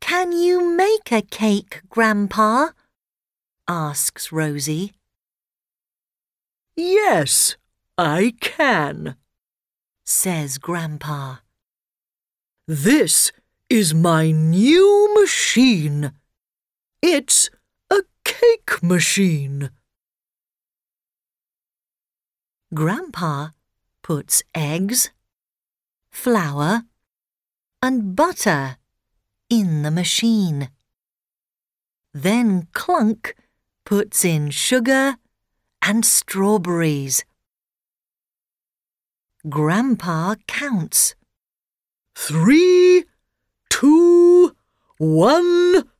Can you make a cake, Grandpa? Asks Rosie. Yes, I can, says Grandpa. This is my new machine. It's a cake machine. Grandpa puts eggs, flour, and butter in the machine. Then Clunk puts in sugar and strawberries. Grandpa counts. 3, 2, 1...